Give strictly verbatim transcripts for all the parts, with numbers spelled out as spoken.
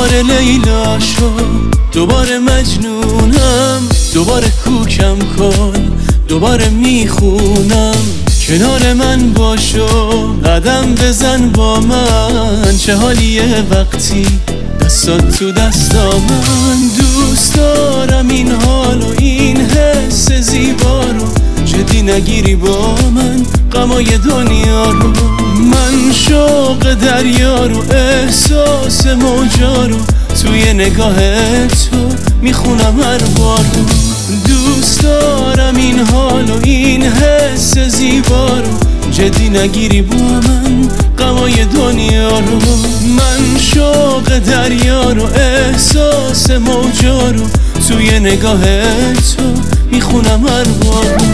دوباره لیلا شد، دوباره مجنونم، دوباره کوکم کن، دوباره میخونم کنار من باشو، قدم بزن با من. چه حالیه وقتی دستات تو دستا من، دوست دارم این حال و این حس زیبا رو، جدی نگیری با من غمای دنیا رو. من شوق دریا رو، احساس موجا رو، توی نگاه تو میخونم هر بار رو. دوست دارم این حال و این حس زیبا رو، جدی نگیری با من غمای دنیا رو. من شوق دریا رو، احساس موجا رو، توی نگاه تو میخونم هر بار رو.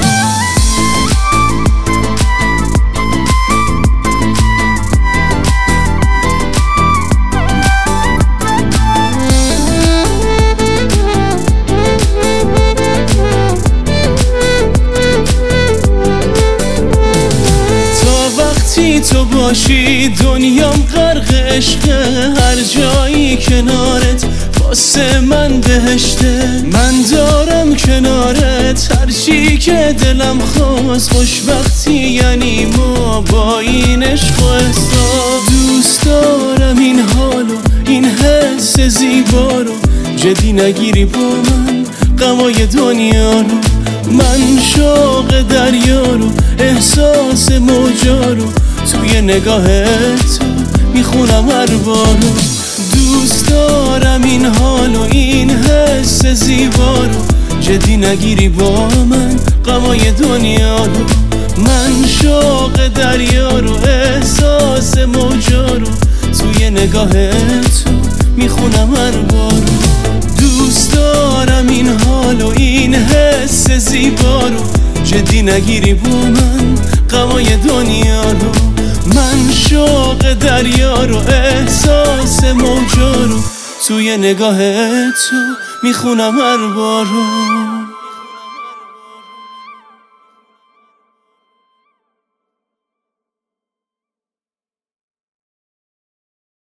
تو باشی دنیام غرق عشقه، هر جایی کنارت واسه من بهشته. من دارم کنارت هر چی که دلم خواست، خوشبختی یعنی ما با این عشق و احساس. دوست دارم این حالو، این حس زیبا رو، جدی نگیری با من غمای دنیا رو. من شوق دریا رو، احساس موجا رو، توی نگاه تو میخونم هر بارو. دوست دارم این حال و این حس زیبا رو، جدی نگیری با من غمای دنیا رو. من شوق دریا رو، احساس موجا رو، توی نگاه تو میخونم هر بارو. دوست دارم این حال و این حس زیبا رو، جدی نگیری با من غمای دنیا رو. من شوق دریا رو، احساس موجا رو، توی نگاه تو میخونم هر بارو.